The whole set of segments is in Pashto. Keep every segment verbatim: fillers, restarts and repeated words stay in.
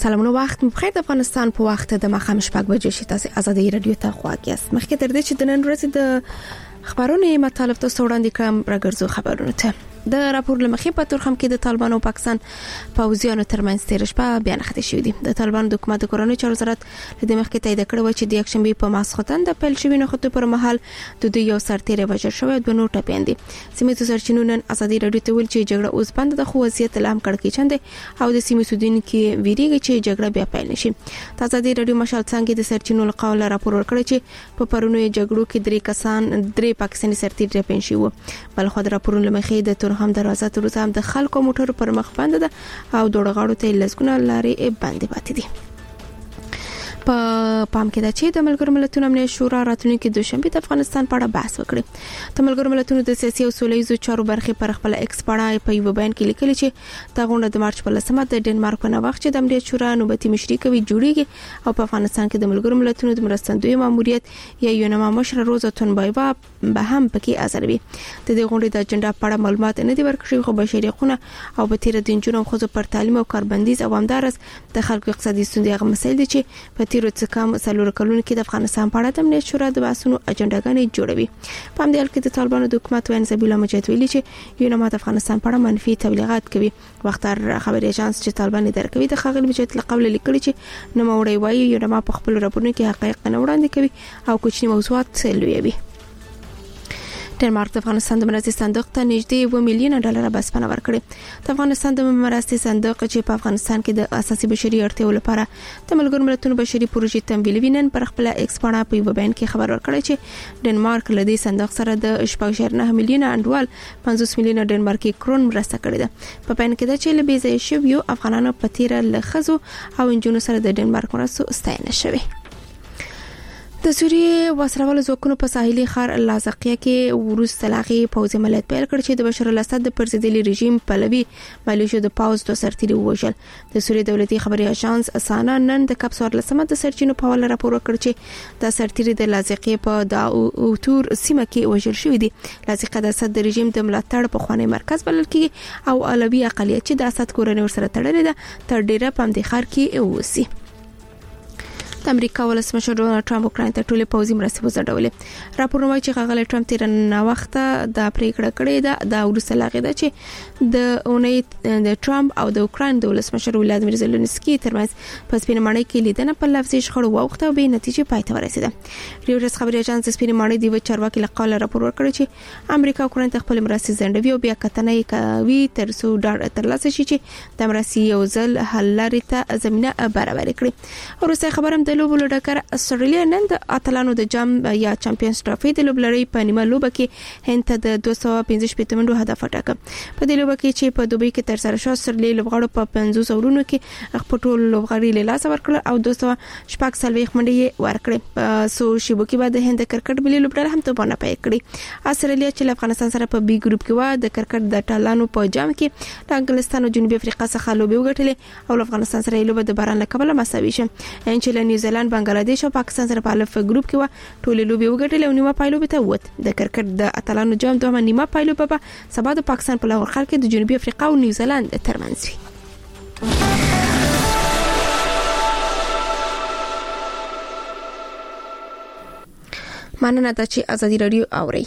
سلامونه وخت مو بخیر. د افغانستان په وخت د ماښام شپږ بجې شي تاسو آزادي رادیو ته خواږه یاست. مخکې تر دې چې د نن ورځې د خبرونو مطالب تاسو وړاندې کوم راګرځو خبرونه ته. د راپور لمخې په تورخم کې د طالبانو او پاکستان پوځیانو ترمنځ تیر شپه بیان خته شوې دي. د طالبانو د حکومت کورونو چارو وزارت د مخکې تایید کړو چې د یکشنبه په ماسختن د پیل شوی نه خطو پر مهال د دوی یو سرتیری وژل شوی د نوټه پیاندې. سیمه سرچینو نن آزادي رادیو ته ویل چې جګړه اوس بند د خو وضعیت لام کړکې چنده او د سیمه سودین کې ویریږي چې جګړه بیا پیل نشي. د آزادي رادیو مشال څنګه د سرچینو لقاول راپور ورکړی چې په پرونی جګړو کې درې کسان درې پاکستاني سرتیری پین شي وو. بل خو د راپورونو لمخې د تورخم دروازه تر هم د خلکو موټر پر مخ بند ده او دوړغاړو ته لسګونه لارې بندې پاتې دي. په پام کې دا چې د ملګرو ملتونو امنیت شورا راتلونکي دوشنبه د افغانستان په اړه بحث وکړي. د ملګرو ملتونو د سیاسي او سولهییزو چارو برخې پر خپل ایکس پاڼه په یو بیان کې لیکلي چې دا غونډه د مارچ په لسمه د ډنمارک په نوښت چې د امنیت شورا نوبتي مشري کوي جوړیږي او په افغانستان کې د ملګرو ملتونو د مرستندوی ماموریت یا یونما مشر روزا تونبایوا به هم پکې حاضر وي. د دې غونډې د اجنډا په اړه معلومات نه دي ورکړي خو بشري حقوقونه او په تیر د جنونو خو پر تعلیم او کاربندیز او همدارس د خلکو اقتصادي ستونزې هغه مسایل دي چې په تیر څه کم څلور کلونو کې د افغانستان په اړه د امنیت شورا د بحثونو اجنډاګانې جوړوي. په همدې حال کې د طالبانو د حکومت وین زبیلا مجاهد ویلي چې یونما د افغانستان په اړه منفي تبلیغات کوي. وختار خبري اژانس چې طالبان اداره کوي د خغل مجاهد لقب لیکلي چې نو وړي وایي یونما په خپل راپورونو کې حقایق نه وړاندې کوي او کوچني موضوعات لویوي. ډنمارک د افغانستان د مرستې صندوق ته نږدې و میلیون ډالر بسپنه ورکړي. د افغانستان د مرستې صندوق چې په افغانستان کې د اساسي بشري اړتیاوو لپاره د ملګرو ملتونو بشري پروژې تمویل وینن پر خپل ایکس پاڼه په یو بیان کې خبر ورکړی چې ډنمارک له دې صندوق سره د شپږ شر نه میلیون انډوال پنځوس میلیون ډنمارکي کرون مرسته کړې ده. په بیان کې دا چې له بيځای شویو افغانانو په تیر له خزو او انجونو سره د ډنمارک مرستو ستاینه شوه. د سوریې وسلوال ځواکونو په ساحلي ښار لازقیه کې وروسته لاغي پوځي عملیات پیل کړ چې د بشار الاسد د پرزیدلي رژیم پلوي مالیشو د پاوز د سرتیري وژل. د سوریې دولتي خبري اژانس اسانا نن د کپسور لسمه د سرچینو په حواله راپور ورکړ چې د سرتیري د لازقیه په د اوتور سیمه کې وژل شوی دی. لازقیه د اسد د رژیم د ملاتړ په خوانی مرکز بلل کیږي او علوي اقلیت چې د اسد کورنۍ سره تړلې ده تر ډیره پم د خار کې اوسي. د امریکا ولسمشر ډونالد ټرمپ اوکراین ته ټولې پوځي مرستې وزړولې. راپور وايي چې غاغله ټرمپ تیر نه وخت د پریکړه کړې ده د ورسره لاغې ده چې د اونۍ د ټرمپ او د اوکراین د ولسمشر ولادیمیر زيلنسکي ترمنځ په سپینمانۍ کې لیدنه په لفظي شخړو وخته به نتیجه پای ته ورسېده. ریوټرز خبري اژانس سپینمانۍ دی و چارواکي لقاله راپور ورکړ چې امریکا اوکراین ته خپل مرستې زندوي او بیا کتنه کوي تر څو ډاډ ترلاسه شي چې د مرستې یو ځل حل لري ته زمينه برابر کړي. ورسته خبرم د لوبو لډکر استرالیا نن د اتلانو د جام یا چمپیونز ټرافي د لوبلړۍ په نیمه لوبه کې هند ته د دوه سوه پنځه شپږ منډو هدف وټاکه. په دې لوبه کې چې په دوبۍ کې تر سره شو استرالیا لوبغاړو په پنځوس اورونو کې خپل ټول لوبغاړي له لاس ورکړل او دوه سوه شپږ سلويخ منډې ورکړې. په سو شیبو کې بعد هند د کرکټ ملي لوبډله هم ته باندې پای کړی. استرالیا چې له افغانستان سره په بي ګروپ کې و د کرکټ د ټالانو په جام کې د انګلستان او جنوبي افریقا څخه لوبي وګټلې او افغانستان سره لوبه د باران لکبله مساوي شه. ان چې له نیوزیلند بنگلاديش او پاکستان سره په الف ګروپ کې و ټولې لوبي وګټلې او نیمه پایلو به ته ووت. د کرکټ د اتلانو جام دوه نیمه پایلو به سبا د پاکستان په لاهور ښار کې د جنوبي افریقا او نیوزیلند ترمنځ وي. مننه دا چې آزادي رادیو اوري.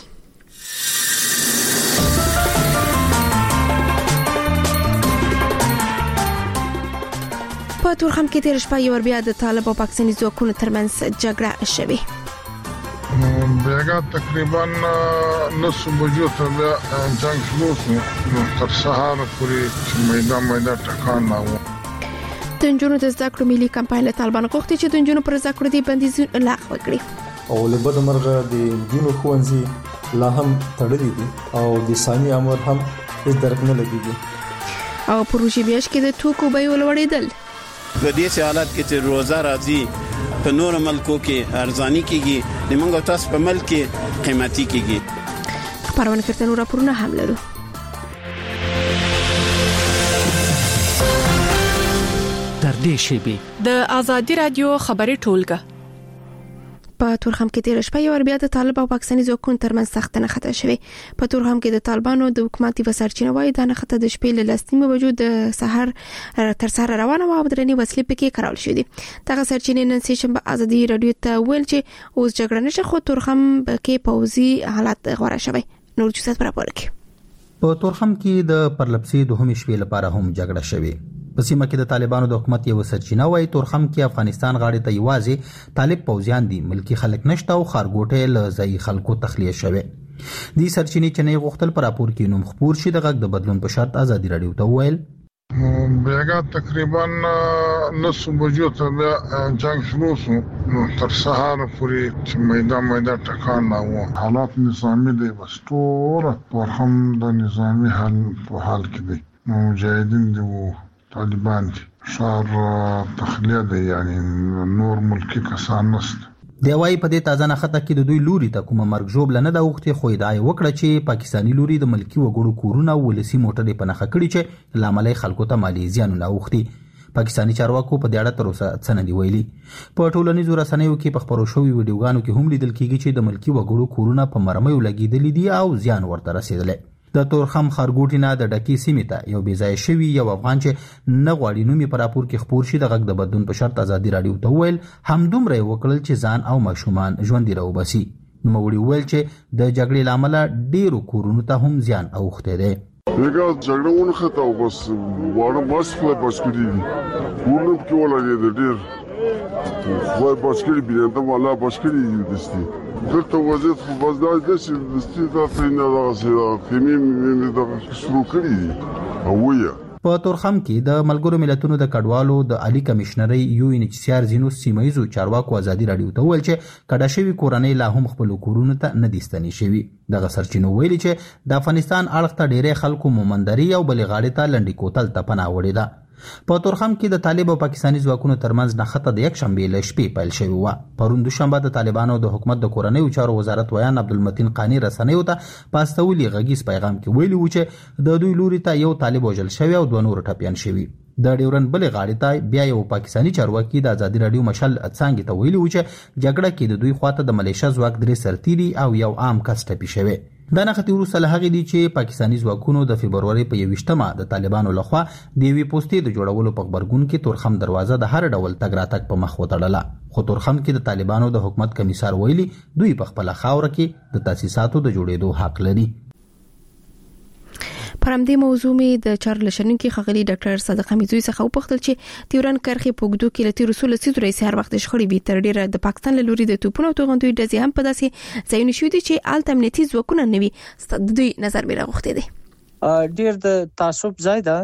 په تورخم کې تیر شپه یو بیا د طالب او پاکستاني ځواکونو ترمنځ جګړه شوه. بیاګه تقریبا نصف بجو ته جنگ شروع شو تر سهار پورې میدان میدان ټکان نه و. د جنونو د ذکر ملي کمپاین له طالبان غوښتي چې د جنونو پر ذکر دي بندیزونه لغوه کړي او له بده مرغه د جنونو خوانزي لا هم تړلې دي او د ثاني امر هم هیڅ درک نه لګيږي او پروژې بیاش کې د توکو بیه ولوړېدل. په دې حالت کې چې روزه راځي په نور ملکو کې ارزاني کیږي د منګو تاسو په ملک کې قیمتي کیږي. خبرونه کړتنو راپورونه هم لرو. تر دې شی به د آزادي رادیو خبري ټولګه په تورخم کې تیر شپه یو بیا د طالب او پاکستاني ځواکونو ترمنځ سخت نه خطر شوی. په تورخم کې د طالبانو د حکومتي وسرچینه وایي د نه خطر د شپې له لسنیمه بجو د سحر تر سره روانه و او درنې وسلې پکې کارول شوې دي. دغه سرچینې نن سه شنبه ازادي رادیو ته ویل چې اوس جګړه نشه خو تورخم کې پوزي حالت غوړه شوی. نور جوسات پر راپور کې په تورخم کې د پرلپسې دوهم شپې لپاره هم جګړه شوې. په سیمه کې د طالبانو د حکومت یو سرچینه وایي تورخم کې افغانستان غاړې ته یوازې طالب پوځیان دي، ملکی خلک نشته او خارګوټه له ځای خلکو تخلیه شوه. دې سرچینې چې نه غوښتل پر راپور کې نوم خبر شي د غږ د بدلون په شرط ازادي رادیو ته ویل بیګا تقریبا نصف بجو ته بیا جنگ شروع شو نو تر سهار پورې چې میدان میدان ټکان نه و. حالات نظامی دی بس ټول تورخم د نظامی حال په حال کې دی. مجاهدین دی وو طالبان دي شهر تخلیه دی یعنی نور ملکی کسان نست. دی وايي په دې تازه نخته کې د دوی لوري ته کومه مرګ جوړ لنه د وخت خو ادعای وکړه چې پاکستانی لوري د ملکی وګړو کورونه ولسی موټر په نخښه کړی چې لامل خلکو ته مالی زیان نه اوختي. پاکستانی چارواکو په دې اړه تر اوسه څه نه دی ویلي. په ټولنیزو رسنیو کې په خبرو شوی ویډیوګانو کې هم لیدل کیږي چې د ملکی وګړو کورونه په مرمۍ لګیدلې دي او زیان ورته رسیدلی. د تورخم خارګوټی نه د ډکی سیمې ته یو بیځای شوی یو افغان چې نه غواړي نومي پر راپور کې خبر شي د غږ د بدلون په شرط ازادي رادیو ته ویل همدومره وکړل چې ځان او ماشومان ژوند راوباسي. نو موږ ویل چې د جګړې لامل ډیرو کورونو ته هم زیان اوخته دي. لکه جګړه ونه خته او بس واره بس خو بس کړی ورنه کې ولا دې ډیر خو بس کړی بیا ته ولا بس کړی دستي دلته وزید خو بس دا چې دستي دا څنګه دا چې کمی مې دا شروع کړی او ویا. په تورخم کې د ملګرو ملتونو د کډوالو د عالی کمشنري یو ان ایچ سی آر زینو سیمایزو چارواکو ازادي رادیو ته ویل چې کډه شوی کورنۍ لا هم خپل کورونه ته نه ديستنی شوی. دغه سرچینو ویلي چې د افغانستان اړخ ته ډېرې خلکو مومندري او بلې غاړې ته لنډي کوتل ته پناه وړي ده. په تورخم کې د طالب او پاکستاني ځواکونو ترمنځ نه خطه د یک شنبه له شپې پیل شوی و. پرون دوشنبه د طالبانو د حکومت د کورنۍ چارو وزارت ویان عبدالمتین قانی رسنیو ته پاستولي غږیز پیغام کې ویلي و چې د دوی لوري ته یو طالب وژل شوی او دوه نور ټپيان شوی. د ډیورن بلې غاړې ته بیا یو پاکستاني چارواکي د ازادي رادیو مشل څنګه ته ویلي و چې جګړه کې د دوی خواته د ملیشیا ځواک درې سرتیري او یو عام کس ټپي شوی. دا نه خطر وروسته له هغې دي چې پاکستاني ځواکونو د فبروري په یویشتمه د طالبانو لخوا د یوې پوستې د جوړولو په خبرګون کې تورخم دروازه د هر ډول تګ راتګ په مخ وتړله. خو تورخم کې د طالبانو د حکومت کمیسار ویلي دوی په خپل خاوره کې د تاسیساتو د جوړېدو حق لري. پر همدې موضوع مې د چارلشنن کې خغلی ډاکټر صادق حمیدزوی څخه وپوښتل چې تیورن کرخي پوګدو کې لتی رسول سید رئیس هر وخت شخړې به تر ډیره د پاکستان له لوري د توپونو توغندوی د ځهم په داسې ځایونه شوې دي چې آل تمنیتي ځواکونه نوي ستاسو دوی نظر به راغوښته دي. ډیر د تعصب ځای ده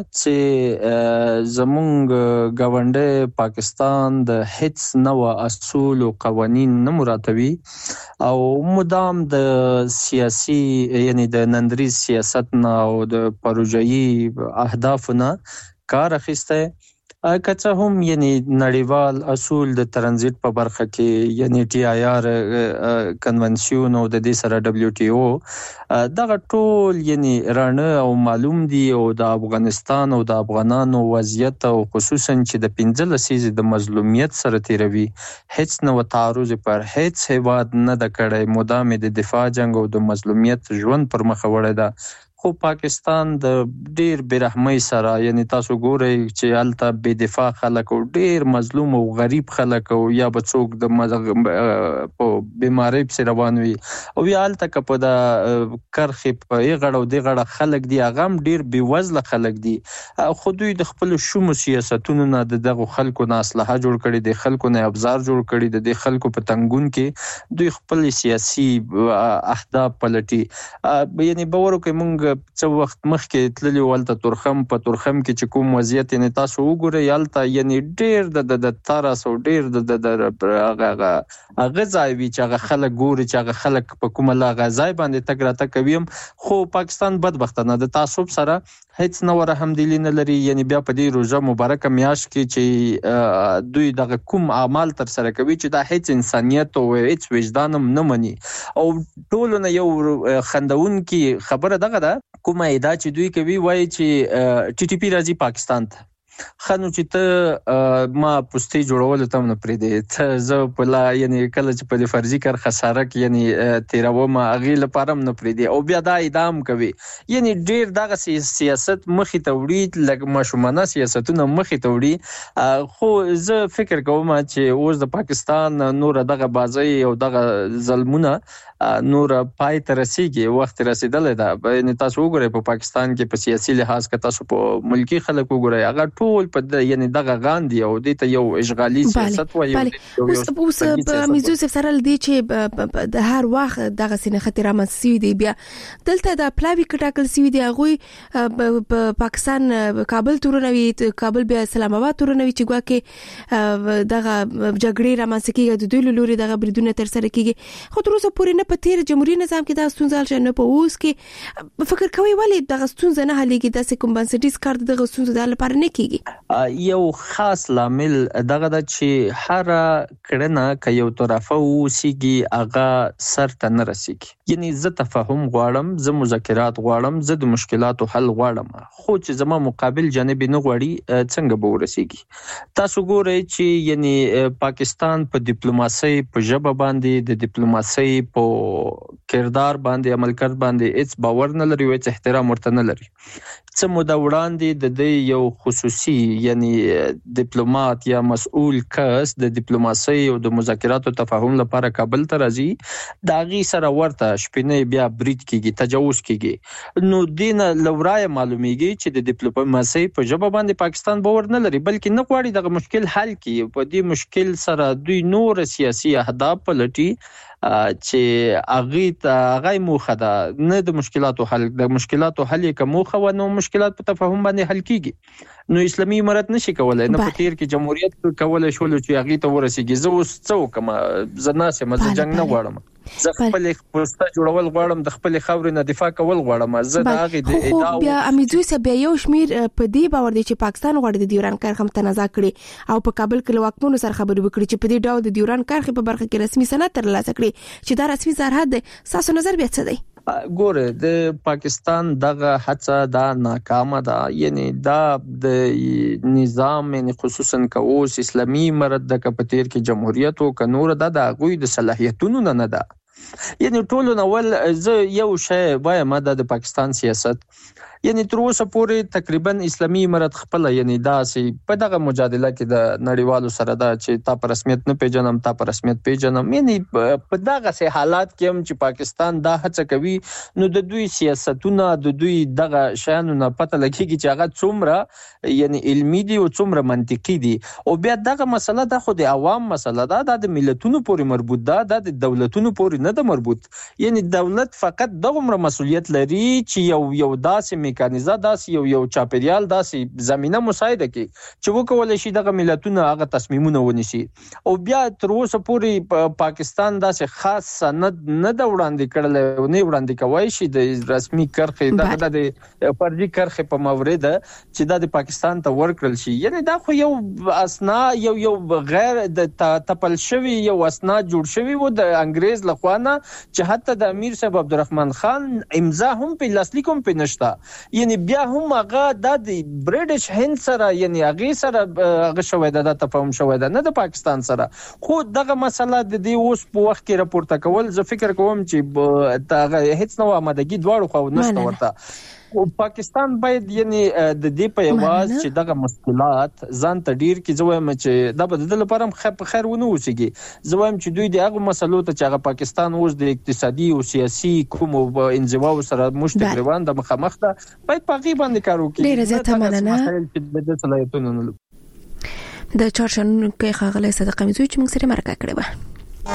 چې زمونږ ګاونډي پاکستان د هیڅ نو اصول او قوانين نه مراتبي او مدام د سیاسي یعنی د نندري سیاست نه او د پروژایي اهداف نه کار اخیسته. کچه هم یعنی نړیوال اصول د ترانزیت په برخه کې یعنی ټي آی آر کنونسیون او د دې سره دبليو ټي او دغه ټول یعنی رانه او معلوم دي او د افغانستان او د افغانانو وضعیت او خصوصا چې د پنځه لسیزې د مظلومیت سره تیروي هیڅ نو تعرض پر هیڅ هیواد نه د کړي مدام د دفاع جنگ او د مظلومیت ژوند پر مخ وړي ده. خو پاکستان د ډیر برحمۍ سره یعنی تاسو ګورئ چې الته بے دفاع خلک او ډیر مظلوم او غریب خلک او یا بڅوک د په بیماری په روان وي او یا الته په د کرخي په غړو دی غړه خلک دی اغم ډیر بي وزله خلک دی. خو دوی د خپل شوم سیاستونو نه دغه خلکو نه اصلاح جوړ کړي دي خلکو نه ابزار جوړ کړي دي خلکو په تنګون کې دوی خپل سیاسي اهداف پلټي. یعنی باور کوي مونږ څو وخت مخکې تللی ولته تورخم په تورخم کې چې کوم وضعیت نه تاسو وګورئ یالته یعنی ډیر د د تارس او ډیر د د هغه غځای وی چې هغه خلک ګوري چې هغه خلک په کومه لا غځای باندې تګ راته کوي. خو پاکستان بدبختانه د تعصب سره هیڅ نو رحمدلی نه لري. یعنی بیا په دې روزه مبارکه میاش کې چې دوی دغه کوم اعمال تر سره کوي چې دا هیڅ انسانيت او هیڅ وجدان نه مني او ټول نه یو خندون کې خبره دغه ده کومه ادا چې دوی کوي وایي چې ټي ټي پی راځي پاکستان ته خنو چې ته ما پوسټي جوړول ته نه پرې دی ته زه په لا یعنی کله چې په فرضي کار خساره کې یعنی تیروم اغه لپاره نه پرې دی او بیا دا ادام کوي یعنی ډیر دغه سیاست مخې ته وړي لکه مشمنه سیاستونه مخې ته وړي خو زه فکر کوم چې اوس د پاکستان نور دغه بازي او دغه ظلمونه نور پای ته رسیږي وخت رسیدلې ده یعنی تاسو وګورئ په پاکستان کې په سیاسي لحاظ کې تاسو په ملکی خلک وګورئ هغه ټول په یعنی دغه غاندي او د ته یو اشغالي سیاست وایي اوس په میزوسف سره د چې د هر وخت دغه سینه خطر رامنځته دی بیا دلته د پلاوی کټاکل سی دی هغه په پاکستان کابل تورنوي کابل بیا اسلام آباد تورنوي چې ګواکې دغه جګړې رامنځته کیږي د دوی لوري دغه بریدونه تر سره کیږي خو تر اوسه پورې نه په تیر جمهوریت نظام کې دا ستونزه شنه په اوس کې فکر کوي ولی دغه ستونزه نه حلېږي د کوم بنسټیز کار دغه ستونزه د لپاره نه کیږي یو خاص لامل دغه د چې هر کړنه ک یو طرفه وسیږي هغه سر ته نه رسیږي یعنی زه تفاهم غواړم زه مذاکرات غواړم زه د مشکلاتو حل غواړم خو چې زما مقابل جانب نه غواړي څنګه به ورسیږي تاسو ګورئ چې یعنی پاکستان په ډیپلوماسي په ژبه باندې د ډیپلوماسي په کردار باندې عمل کړ باندې هیڅ باور نه لري او هیڅ احترام ورته نه لري څه مو دا وړاندې د دې یو خصوصي یعنی ډیپلوماټ یا مسؤل کس د ډیپلوماسي او د مذاکراتو تفاهم لپاره کابل ته راځي دا غي سره ورته شپنه بیا برید کیږي تجاوز کیږي نو دینه لورای معلومیږي چې د ډیپلوماسي په ژبه باندې پاکستان باور نه لري بلکې نه غواړي دغه مشکل حل کړي په دې مشکل سره دوی نور سیاسي اهداف پلټي چې اغه ته هغه موخه ده نه د مشکلاتو حل د مشکلاتو حل کوم موخه و نو مشکلات په تفاهم باندې حل کیږي نو اسلامي امارت نشي کولای نه په تیر کې جمهوریت کولای شول چې هغه ته ورسیږي زه اوس څوک ما زناسه مزه جنگ نه غواړم زه خپل پوسټه جوړول غواړم د خپل خاورې نه دفاع کول غواړم زه دا غي د ادعا بیا امیدوي سبا یو شمیر په دې باور دي چې پاکستان غواړي د ډیوران کرښه متنازع کړي او په کابل کې واکمنو سره خبرې وکړي چې په دې ډول د ډیوران کرښه په برخه کې رسمي سند ترلاسه کړي چې دا رسمي سرحد دی تاسو نظر بیا څه دی ګوره د پاکستان دغه هڅه دا ناکامه ده یعنی دا د نظام یعنی خصوصا کوس اسلامي امارت د کپتیر کې جمهوریت او کنور د غوی د صلاحیتونو نه ده یعنی ټولو نول زه یو شی وایم د پاکستان سیاست یعنی تر اوسه پورې تقریبا اسلامي امارت خپل یعنی داسې په دغه مجادله کې د نړیوالو سره دا چې تا په رسمیت نه پیژنم تا په رسمیت پیژنم یعنی په دغه سه حالات کې هم چې پاکستان دا هڅه کوي نو د دوی سیاستونه د دوی دغه شانو نه پته لګیږي چې هغه څومره یعنی علمي دي او څومره منطقي دي او بیا دغه مسله د خو د عوام مسله ده د ملتونو پورې مربوط ده د دولتونو پورې نه ده مربوط یعنی دولت فقط دغه مسؤلیت لري چې یو یو داسې میکانیزه داسې یو یو چاپیریال داسې زمينه مساعده کوي چې وکولای شي دغه ملتونه هغه تصمیمونه ونیسي او بیا تر اوسه پورې پاکستان داسې خاص سند نه د وړاندې کړل او نه وړاندې کوي شي د رسمي کرخې د د فرضي کرخې په مورید چې د پاکستان ته ورکړل شي یعنی دا خو یو اسنا یو یو غیر د تپل شوی یو اسنا جوړ شوی و د انګريز لخوانه چې حتی د امیر صاحب عبدالرحمن خان امضا هم په لاسلیک هم په نشتا یعنی بیا هم هغه د برټش هند سره یعنی هغه سره هغه شوی د تفاهم شوی د نه د پاکستان سره خو دغه مسله د دې اوس په وخت کې راپورته کول زه فکر کوم چې دا هیڅ نو آمادګي دواړو خو نشته ورته او پاکستان باید یعنی د دې په یواز چې دغه مشکلات ځان ته ډیر کې زویم چې د بدل لپاره خیر خیر ونه وسیږي زویم چې دوی دغه مسلو ته چې پاکستان اوس د اقتصادي او سیاسي کوم انزوا سره مشترک روان د مخامخ ده باید په غي باندې کار وکړي ډیر زیاته مننه د صلاحیتونو د چارشن کې خغله صدقه میزوي چې موږ سره مرکه کړې و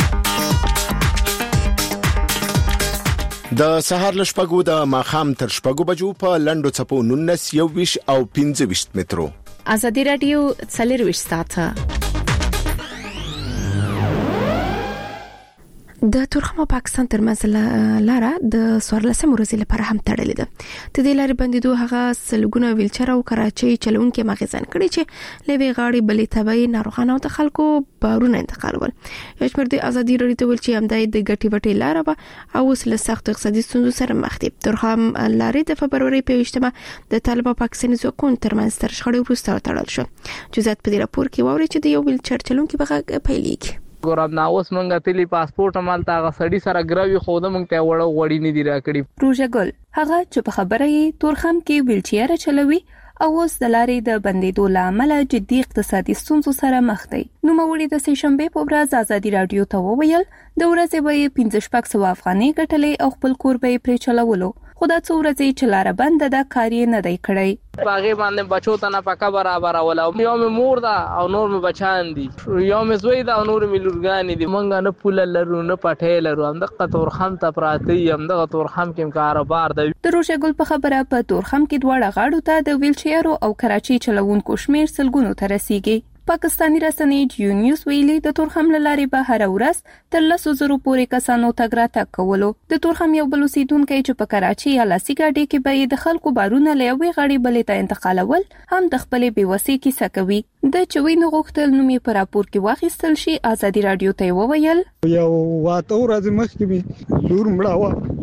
د سهار لشپګو د ماخام تر شپګو بجو په لندو چپو نونس یو ویش او پنځه ویش مترو ازادي رادیو څلور ویش ساته د ترخم او پاکستان ترمنځ لاره د څوارلسمې ورځې لپاره هم تړلې ده. د دې لارې بندیدو هغه سلګونه ویلچر او کراچۍ چلونکي مغزن کړي چې لوي غاړي بلې تبعي ناروغانو ته خلکو بارونه انتقالول. یو شمېر د ازادي راډیو ته ویل چې همدای د ګټي وټي لاره به او له سخت اقتصادي ستونزو سره مخ دي. ترخم لارې د فبروري په یوشتمه د طالب او پاکستاني ځواکونو ترمنځ تر شخړې وروسته تړل شو. جزئیات په دې راپور کې واوري چې د یو ویلچر چلونکي بغه پیلېږي. ګورم نو اوس مونږه تلی پاسپورت عمل تا غسړی سره ګراوي خو د مونږ ته وړو وړي نه دی راکړي. روژه ګل هغه چې په خبره یې تورخم کې ویلچیر چلوي او اوس د لارې د بندیدو لامل جدي اقتصادي ستونزو سره مخ دی. نو موري د سې شنبه په ورځ ازادي رادیو ته وویل د ورځې به پنځه شپږ سوه افغانۍ ګټلې او خپل کور به پرې چلولو. خو دا څو ورځې چې لاره بنده ده کار یې نه دی کړی. باغې باندې بچو ته نه پکا برابر ولا یو مې مور ده او نور مې بچان دي، یو مې زوی ده او نور مې لورګان دي. مونږ نه پوله لرو نه پټې لرو، هم د تورخم ته پراته یم د تورخم کې کاروبار دی. د روژه ګل په خبره په تورخم کې دواړه غاړو ته د ویلچیرو او کراچۍ چلوونکو شمیر سلګونو ته رسیږي. پاکستانی رسنۍ جیو نیوز ویلي د تورخم لارې به هر ورځ تر لسو زرو پورې کسانو تګ راتګ کولو. د تورخم یو بل اوسیدونکی چې په کراچۍ یا لاسي ګاډي کې به د خلکو بارونه له یوې غاړې بلې ته انتقالول هم د خپلې بېوسۍ کیسه کوي. د چوي نه غوښتل نوم یې په راپور کې واخیستل شي. ازادي رادیو ته وویل یو واته ورځ مخکې مې لور مړه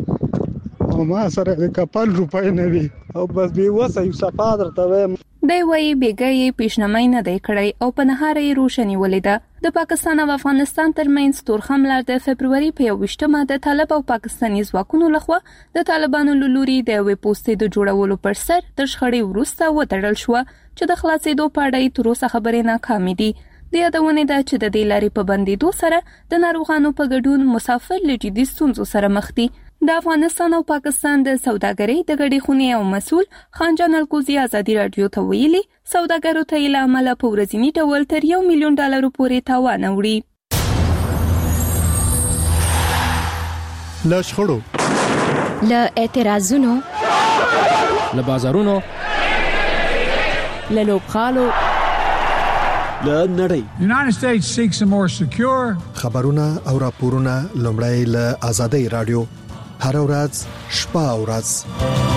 وه او ما سره د کپل روپۍ نه وي او بس بېوسه یو صفا درته وایم. دی وایي بېګا یې پیشنمای نه دی کړی او په نهاره یې روشنی ولیده. د پاکستان او افغانستان ترمنځ تورخم لار د فبروري په یوویشتمه د طالب او پاکستاني ځواکونو لخوا د طالبانو له لوري د یوې پوستې د جوړولو پر سر تر شخړې وروسته وتړل شوه چې د خلاصېدو په اړه یې تر اوسه خبرې ناکامې دي. د یادونې ده چې د دې لارې په بندېدو سره د ناروغانو په ګډون مسافر له جدي ستونزو سره مخ دي. د افغانستان او پاکستان د سوداګرۍ د ګډې خونې او مسؤل خانجان الکوزي ازادي رادیو ته ویلي سوداګرو ته یې له امله په ورځني ډول تر یو میلیون ډالرو پورې تاوان اوړي. له شخړو، له اعتراضونو، له بازارونو، له لوبغالو، له نړۍ United States seeks a more secure خبرونه او راپورونه لومړی له ازادي رادیو هر ورځ شپه او ورځ.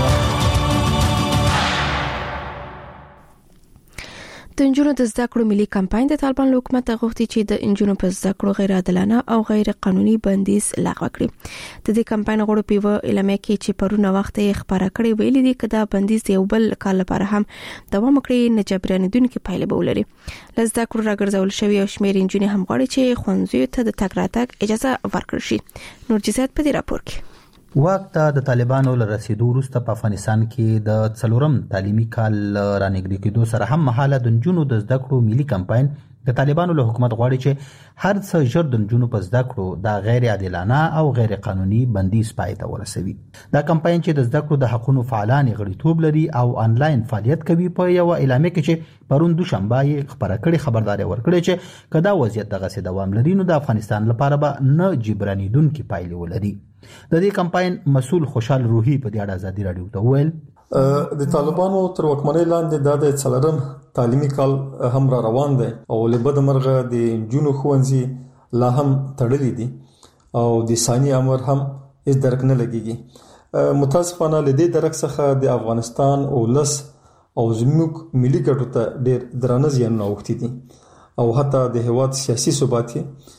د انجونو د زده کړو ملي کمپاین د طالبان له حکومت غوښتي چې د انجونو په زده کړو غیر عادلانه او غیر قانوني بندیز لغوه کړي. د دې کمپاین غړو په اعلامیه کې چې پرونه وخت یې خبره کړې ویلي دي چې دا بندیز یو بل کال لپاره هم دوام کړي نه جبرانیدونکو پایله به ولري. لزده کړو راګرځول شوی او شمیر انجونې هم غواړي چې خوندزیو ته د تګ راتګ اجازه ورکړي شي. نور جزئیات په دې راپور کې. وخت د طالبانو له رسیدو وروسته په افغانستان کې د څلورم تعلیمي کال رانږدې کېدو سره هم مهاله د نجونو د زده کړو ملي کمپاین د طالبانو له حکومت غواړي چې هر څه ژر د نجونو په زده کړو د غیر عادلانه او غیر قانوني بندیز پای ته ورسوي. دا کمپاین چې د زده کړو د حقوقو فعالان غړیتوب لري او انلاین فعالیت کوي په یو اعلامیه کې چې پرون دوشنبه یې خبره کړې خبرداري ورکړې چې کدا وضعیت دغه سي دوام لري نو د افغانستان لپاره به نه جبرانیدونکو پایلې ولري. د دې کمپاین مسؤل خوشحال روحي په دې اړه ازادي رادیو ته ویل د طالبانو تر واکمنۍ لاندې د څلورم تعلیمي کال هم را روان دی او له بد مرغه د جنونو ښوونځي لا هم تړلي دي او د ثاني امر هم هیڅ درک نه لګيږي. متاسفانه له دې درک څخه د افغانستان او لس او زموږ ملي ګټو ته ډېر درانه زیانونه اوښتي دي او حتی د هیواد سیاسي ثبات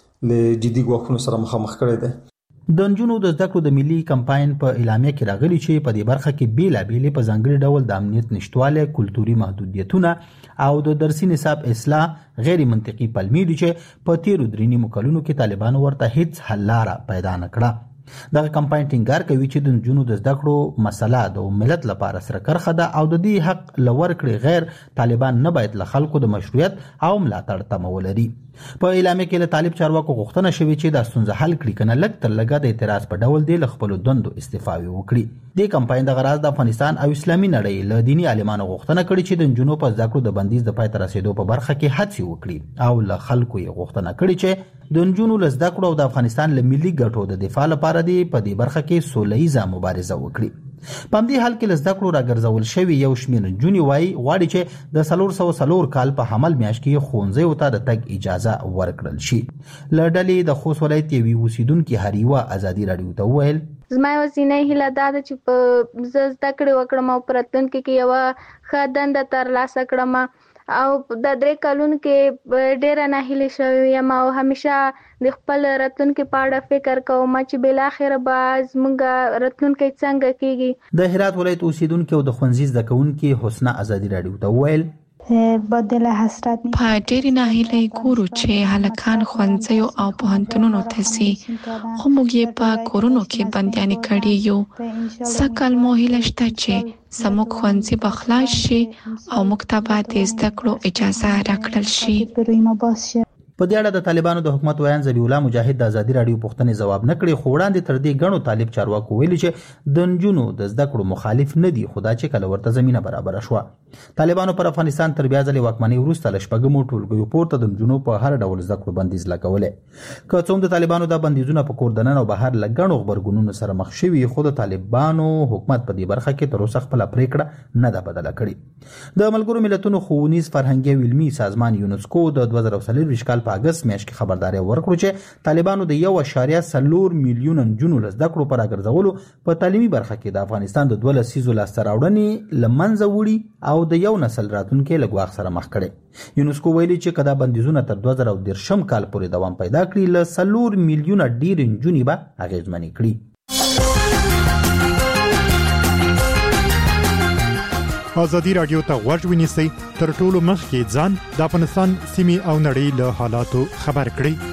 له جدي ګواښونو سره مخامخ کړی دی. د نجونو د زده کړو د ملي کمپاین په اعلامیه کې راغلي چې په دې برخه کې بیلابېلې په ځانګړي ډول د امنیت نشټواله، کلتوري محدودیتونه او د درسي نصاب اصلاح غیر منطقي پلمې دي چې په تیرو درې نیمو کلونو کې طالبانو ورته هیڅ حل لاره پیدا نه کړه. دغه کمپاین ټینګار کوي چې د نجونو د زده کړو مسله د ملت لپاره سره کرخه ده او د دې حق لور کړي غیر طالبان نه باید له خلکو د مشروعیت او ملاتړ تمه ولري. په اعلامیه کې له طالب چارواکو غوښتنه شوې چې د ستونزې حل کړي کنه لږ تر لږه د اعتراض په ډول دی له خپل دندو استعفا وکړي. د کمپاین د غراض د افغانستان او اسلامي نړۍ له دینی عالمانو غوښتنه کړې چې د نجونو په زده کړو د بندیز د پای ته رسیدو په برخه کې هڅې وکړي او له خلکو یې غوښتنه کړې چې د نجونو له زده کړو او د افغانستان له ملي ګټو د دفاع لپاره دی په دې برخه کې سوله ییزه مبارزه وکړي. په همدې حال کې لزده کړو راګرځول شوی یو شمېر نجونې وایي غواړي چې د څلور سوه څلور کال په حمل میاشت کې ښوونځیو ته د تګ اجازه ورکړل شي. له ډلې د خوست ولایت یوې اوسیدونکي هریوه ازادي راډیو ته وویل زما یوازینۍ هیله دا ده چې په زه زده کړې وکړم او په راتلونکي کې یوه ښه دنده ترلاسه کړم او د درې کلونو کې ډېره ناهیلې شوې یم او همیشه د خپل راتلونکي په اړه فکر کوم چې بالاخره به زموږ راتلونکی څنګه کیږي. د هرات ولایت اوسیدونکي او د ښوونځي زده کوونکي حسنه ازادي راډیو ته وویل بدل حسرت په ډېرې ناهیلۍ ګورو چې هلکان ښوونځیو او پوهنتونونو ته ځي خو موږ یې په کورونو کې بندیانې کړي یو. سږ مو هیله شته چې زموږ ښوونځي به خلاص شي او موږ ته به د زده کړو اجازه راکړل شي. په دې اړه د طالبانو د حکومت ویان ذبیح الله مجاهد د ازادي راډیو پوښتنې ځواب نه کړي، خو وړاندې تر دې غنو طالب چارواکو ویلي چې د نجونو د زده کړو مخالف نه دي، خو دا چې کله ورته زمينه برابر شوه. طالبانو پر افغانستان تر بیا ځلې واکمنۍ وروسته له شپږمو ټولګیو پورته د نجونو په هر ډول زده کړو بندیز لګولې. که څه هم د طالبانو د بندیزونه په کور دننه او بهر له غنو غبرګونونو سره مخ شوي، خو د طالبانو حکومت په دې برخه کې تر اوسه خپل پریکړه نه ده بدله کړې. د ملګرو ملتونو ښوونیز فرهنګي او علمي سازمان یونسکو د دوه زره څلور کال په اگست میاشت کې خبرداري ورکړه چې طالبانو د یو اشاریه څلور میلیون نجونو لزده کړو پر راګرځولو په تعلیمي برخه کې د افغانستان د دوه لسیزو لاسته راوړنې لمنځه وړي او د یو نسل راتلونکي لګواغ سره مخ کړي. یونسکو ویلي چې کدا بندیزونه تر دوه زره دېرشم کال پورې دوام پیدا کړي ل څلور میلیونه ډیر نجونې به اغیزمنې کړي. ازادي راډیو ته غوږ ونیسئ، تر ټولو مخکې ځان د افغانستان سیمې او نړۍ له حالاتو خبر کړئ.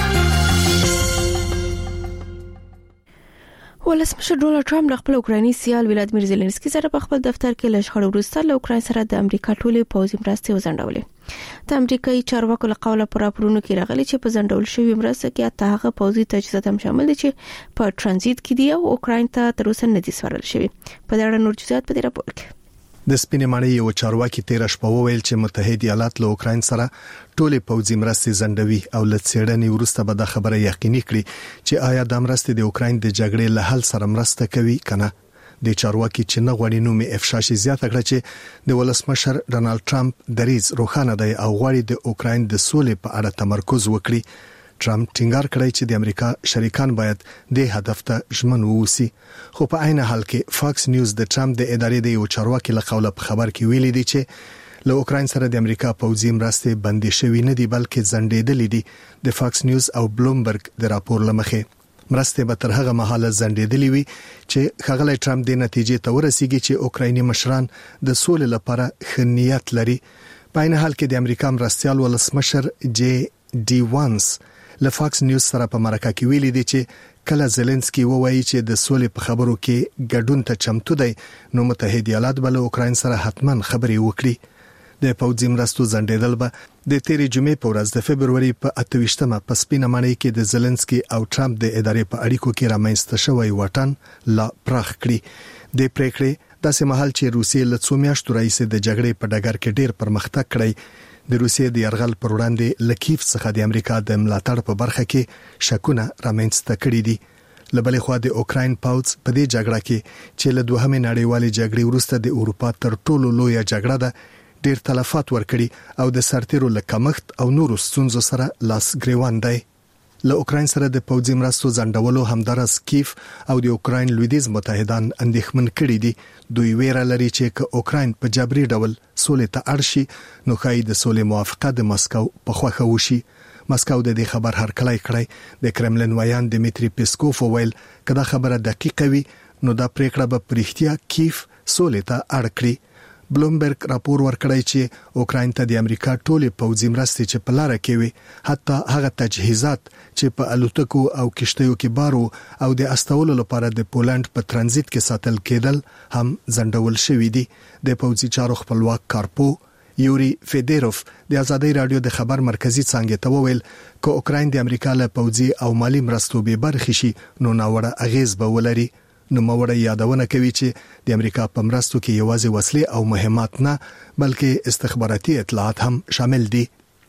ولسمشر ډونالد ټرمپ د خپل اوکرایني سیال ولادیمیر زيلنسکي سره په خپل دفتر کې له شخړې وروسته له اوکراین سره د امریکا ټولې پوځي مرستې وځنډولې. د امریکایي چارواکو له قوله پر راپورونو کې راغلي چې په ځنډول شوی مرسته کې اته هغه پوځي تجهیزات هم شامل دي چې په ترانزیت کې دي او اوکراین ته تر اوسه نه دي سپارل شوی. په دې اړه نور جزئیات په دې راپور کې. د سپینې ماڼۍ یو چارواکي تیر شپه وویل چې متحده ایالات له اوکراین سره ټولې پوځي مرستې ځنډوي او له څېړنې وروسته به د خبره یقیني کړي چې آیا د مرستې د اوکراین د جګړې له حل سره مرسته کوي کنه. د چارواکي چې نه غوړي نوم افشا شي زیاته کړه چې د ولسمشر ډونالد ټرمپ دریځ روښانه دی او غواړي د اوکراین د سولې په اړه تمرکز وکړي. ټرمپ ټینګار کړی چې د امریکا شریکان باید د هدف ته ژمن ووسی، خو په عین حال کې فاکس نیوز د ټرمپ د ادارې د یو چارواکي له قوله په خبر کې ویلي دی چې له اوکراین سره د امریکا پوځي مرستې بندي شوې نه دي بلکې ځنډېدلې دي. د فاکس نیوز او بلومبرګ د راپور لمخې مرستې به تر هغه مهاله ځنډېدلې وي چې ښاغلی ټرمپ د نتیجې ته ورسیږي چې اوکرایني مشران د سولې لپاره ښه نیت لري. په عین حال کې د امریکا مرستیال ولسمشر جی ډي وانس له فاکس نیوز سره په مرکه کې ویلي دی چې کله زيلنسکي ووایي چې د سولې په خبرو کې ګډون ته چمتو دی نو متحده ایالات به له اوکراین سره حتما خبرې وکړي. د پوځي مرستو ځنډېدل به د تیرې جمعې په ورځ د فبرवरी په اته ویشتمه په سپینه ماڼۍ کې د زيلنسکي او ټرمپ د ادارې په اړیکو کې رامنځته شوی واټن لا پراخ کړی. د پریکړې داسې مهال چې روسیې له څو میاشتو راهیسې د جګړې په ډګر کې ډیر پرمختګ کړی، د روسیې د یرغل پر وړاندې لکیف څخه د امریکا د ملاتړ په برخه کې شکونه رامنځته کړي دي. لبلې خو د اوکراین پوځ په دې جګړه کې چې له دوهمې نړیوالې جګړې وروسته د اروپا تر ټولو لویه جګړه ده ډیر تلفات ورکړي او د سرتیرو له کمښت او نورو ستونزو سره لاس ګریوان دی. له اوکراین سره د پوځي مرستو ځنډولو همدارس کیف او د اوکراین لویدیز متحدان اندېښمن کړي دي. دوی ویره لري چې که اوکراین په جبري ډول سولې ته اړ شي نو ښایي د سولې موافقه د مسکو په خوښه وشي. مسکو د دې خبر هرکلی کړی. د کرملن ویان دمیتری پیسکوف ویل کدا خبره دقیقه وي نو دا پریکړه به پرختیا کیف سولې ته اړ کړي. بلومبرګ راپور ورکړی چې اوکراین ته د امریکا ټولې پوځي مرستې چې په لار کې وي حتی هغه تجهیزات چې په الوتکو او کشتیو کې بارو او د استولو لپاره د پولند په ترانزیت کې ساتل کېدل هم ځنډول شوې دي. د پوځي چارو خپلواک کارپو یوري فیدروف د ازادي رادیو د خبر مرکزی څنګه ته وویل چې اوکراین د امریکا له پوځي او مالی مرستو به برخه شي نو ناوړه اغیز به ولري. نو موړه یادونه کوي چې د امریکا په مرستو کې یوازې وسلې او مهمات نه بلکې استخباراتي اطلاعات هم شامل دي.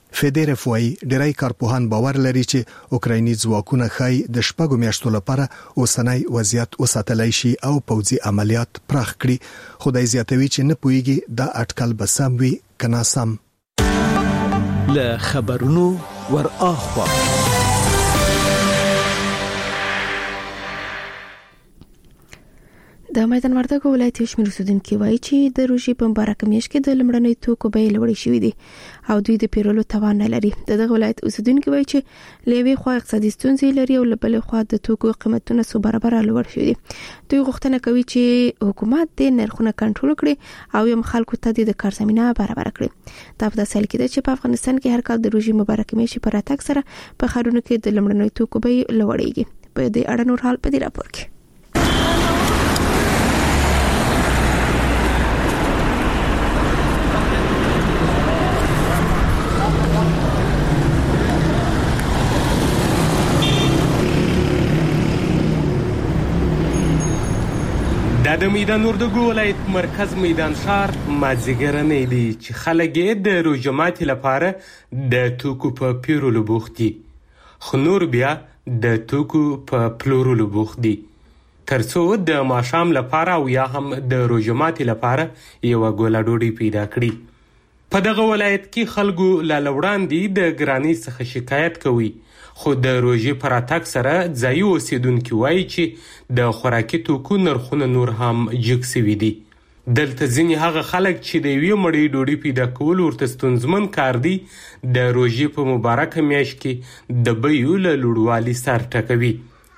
فدرف وايي ډیری کارپوهان باور لري چې اوکرایني ځواکونه خای د شپږو میاشتو لپاره اوسنۍ وضعیت وساتلای شي او پوځي عملیات پراخ کړي. خدای زیاتوي چې نه پويږي دا اټکل به سم وي کنا سم. له خبرونو ور اخوا د میدان وردګو ولایت شمیر اوسیدونکو وایي چې د روژې په مبارک میاشت کې د لمړنۍ توکو بیې لوړې شوې دي او دوی د پیرولو توان نه لري. دغه ولایت اوسیدونکو وایي چې لوی خو اقتصادي ستونزې لري او بل خو د توکو قیمتونه څو برابر لوړ شوي دي. دوی غوښتنه کوي چې حکومت د نرخونو کنټرول کړي او یم خلکو ته د کار زمينه برابر کړي. دا په داسې حال کې ده چې په افغانستان کې هر کال د روژې مبارک میاشت پر راتګ سره په خارونو کې د لمړنۍ توکو بیې لوړېږي. په دې اړه نور حال په دې راپور کې د میدان وردګو ولایت مرکز میدان شهر مازیګرنۍ دی چې خلک د روژې ماتي لپاره د توکو په پیرولو بوخت دي، خو نور بیا د توکو په پلورلو بوخت دي ترڅو د ماښام لپاره او یا هم د روژې ماتي لپاره یوه ګوله ډوډۍ پیدا کړي. په دغه ولایت کې خلکو لا وړاندې د ګرانۍ څخه شکایت کوي، خو د روژې په راتګ سره ځایي اوسیدونکي وایي چې د خوراکي توکو نرخونه نور هم جګ سوي دي. دلته ځینې هغه خلک چې د یوې مړۍ ډوډۍ پیدا کول ورته ستونزمن کار دی د روژې په مبارکه میاشت کې د بیو له لوړوالي سر ټکوي.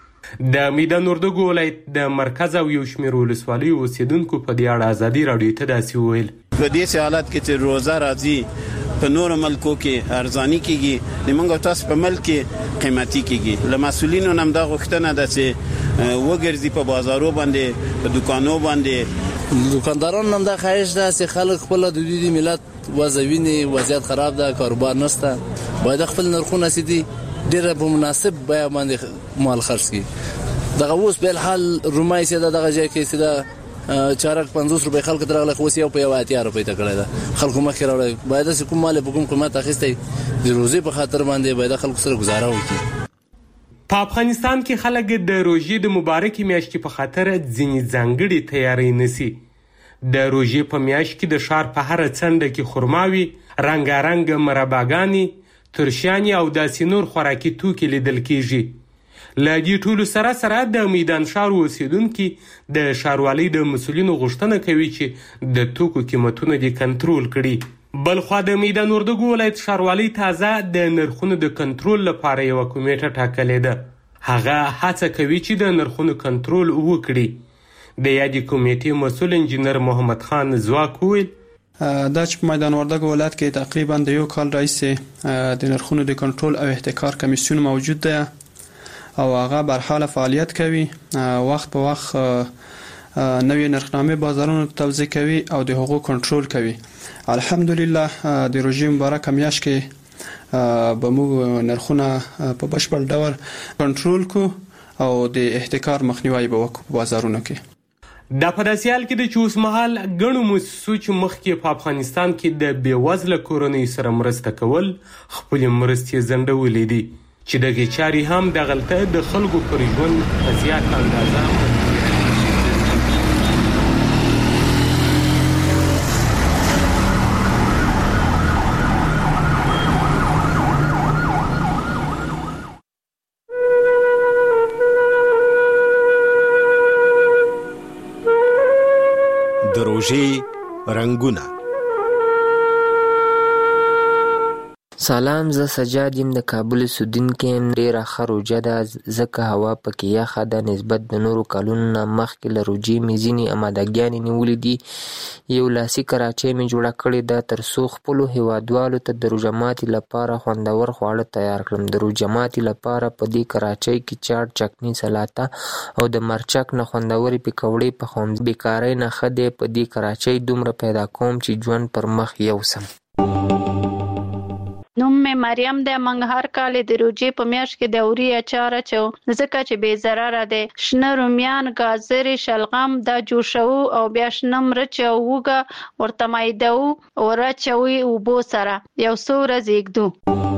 د میدان وردګو ولایت د مرکز او یو شمېر ولسوالیو اوسیدونکو په دې اړه ازادي راډیو ته داسې وویل: په دې حالت کې چې روزه راځي په نور ملکو کې ارزاني کیږي، لمونږ تاسو په ملک کې قیمتي کیږي. له مسولینو هم دا غوښتنه ده چې وګرځي په بازارو باندې، په دکانو باندې. دکاندارانو هم دا خواهش ده چې خلک خپل د دوی د ملت وضعیت وضعیت خراب ده، کاروبار نشته، باید خپل نرخونه سیدي ډیره په مناسب بیه باندې مال خرڅ کړي. دغه اوس په حال رومای سي دغه ځای کې سیده چارک پنځوس روپۍ خلک درغله خو یو په یو اتیا روپۍ ته کړی ده. خلکو مخکې راوړی باید چې کوم مال په کوم قیمت اخیستی د روزي په خاطر باندې باید خلکو سره گزاره وکړي. په افغانستان کې خلک د روژې د مبارکې میاشتې په خاطر ځینې ځانګړې تیاری نیسي. د روژې په میاشت کې د ښار په هره څنډه کې خرماوي، رنګارنګ مرباګانې، ترشیانې او داسې نور خوراکي توکي لیدل کیږي. له دې ټولو سره سره د میدان ښار اوسیدونکي د ښاروالۍ د مسؤلینو غوښتنه کوي چې د توکو قیمتونه دې کنټرول کړي. بلخوا د میدان وردګو ولایت ښاروالۍ تازه د نرخونو د کنټرول لپاره یوه کمیټه ټاکلې ده. هغه هڅه کوي چې د نرخونو کنټرول وکړي. د یادې کمیټې مسؤل انجینر محمد خان ځواک وویل: دا چې په میدان وردګو ولایت کې تقریبا د یو کال راهیسې د نرخونو د کنټرول او احتکار کمیسیون موجود ده او هغه برحاله فعالیت کوي. وخت په وخت نوې نرخنامې بازارونو ته توزیع کوي او د هغو کنټرول کوي. الحمدلله د روژې مبارکه میاشت کې به موږ نرخونه په بشپړ ډول کنټرول کو او د احتکار مخنیوي به وکړو په بازارونو کې. دا په داسې حال کې ده چې اوس مهال ګڼو موسسو چې مخکې په افغانستان کې د بېوزله کورنیو سره مرسته کول خپلې مرستې ځنډولې دي چې دغې چارې هم دغلته د خلکو پر ژوند په زیات اندازه د روژې رنګونه. سلام، زه سجاد یم د کابل اوسیدونکی یم. ډېره ښه روژه ده ځکه هوا پکې یخه ده. نسبت د نورو کلونو نه مخکې له روژې مې ځینې امادګیانې نیولې دي. یو لاسي کراچۍ مې جوړه کړې ده تر څو خپلو هیوادوالو ته د روژه ماتي لپاره خوندور خواړه تیار کړم. د روژه ماتي لپاره په دې کراچۍ کې چاټ، چکني، سلاته او د مرچک نه خوندورې پکوړې پخوم. بیکارۍ نه ښه دی په دې کراچۍ دومره پیدا کوم چې ژوند پر مخ یوسم. نوم نوم مریم ده. منګ هر کال د روجې په میاشت کې د اوري اچار چو ځکه چې بے ضرر ده. شنه رومیان، گازر، شلغم دا جوشو او بیا شنه مرچ او وګه ورته مایدو او راچوي او بو سره یو څو ورځې یګدو.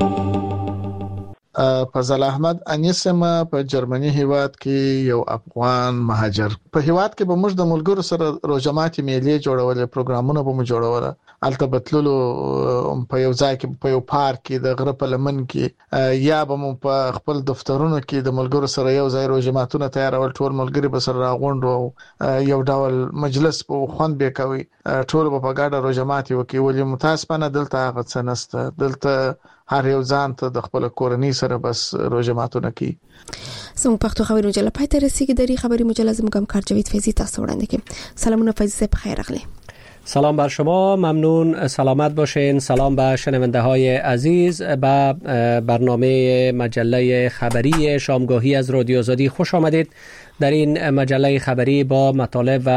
فضل احمد انیسم په جرمني هیواد کې یو افغان مهاجر. په هیواد کې به موږ د ملګرو سره روزماتي میلې جوړولې، پروګرامونه به مو جوړول، الته بتللو په یو ځای کې په یو پارک کې د غره په لمن کې، یا به مو په خپل دفترونو کې د ملګرو سره یو ځای روزماتونه تیارول، ټول ملګري به سره راغونډو، یو ډول مجلس په خوند به کوي، ټول به په ګډه روزماتي وکي. ولې متاسفانه دلته هغه څه نشته. دلته هر یو ځان ته د خپل کورنۍ سره بس روزماتونه کوي. زموږ پښتو خبري مجله پای ته رسیدي. دری خبری مجله زموږ همکار جاوید فیضی تاسو وړاندې کوي. سلامونه فیضی، بخیر راغلی. سلام بر شما، ممنون، سلامت باشین. سلام به شنونده های عزیز. به برنامه مجله خبری شامگاهی از رادیو آزادی خوش آمدید. در این مجله خبری با مطالب و